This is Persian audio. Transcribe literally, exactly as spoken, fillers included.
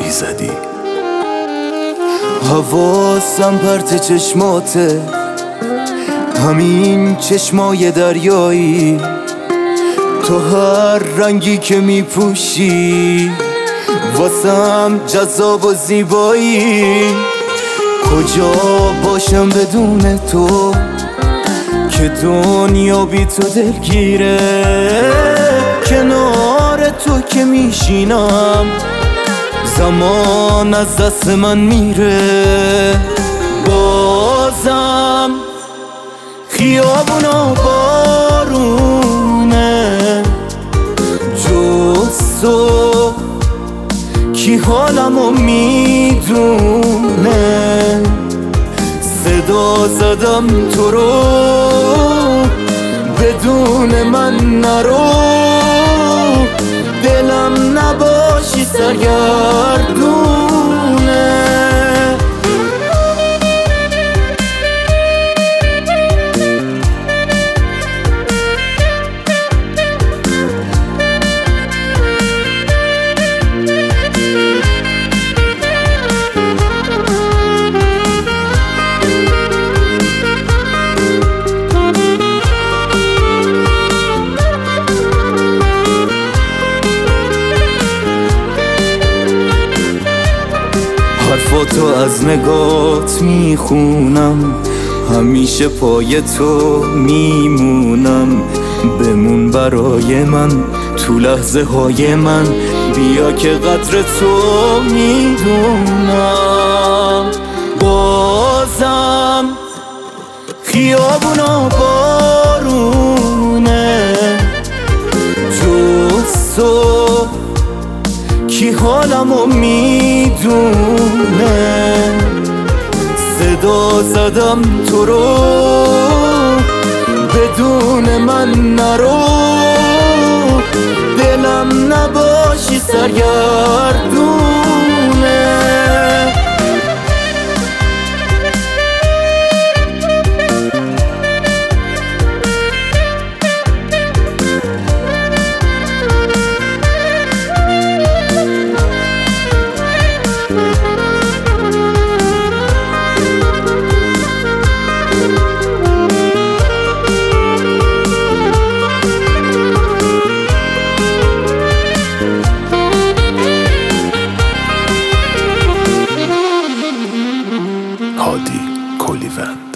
بی زدی. حواسم پرت چشماته، همین چشمای دریایی، تو هر رنگی که میپوشی واسم جذاب و زیبایی. کجا باشم بدون تو که دنیا بی تو دلگیره، کنار تو که میشینم زمان از دست من میره. بازم خیابونا بارونه، جز تو کی حالمو میدونه. صدا زدم تو رو بدون من نرو، دلم نباشی سرگردونه. حرفاتو از نگات میخونم، همیشه پای تو میمونم. بمون برای من تو لحظه های من، بیا که قدر تو میدونم. بازم خیابونا بارونه، جز تو کی حالمو میدونه. صدا زدم تو رو بدون من نرو، دلم نباشی سرگردونه. هادی کلیوند.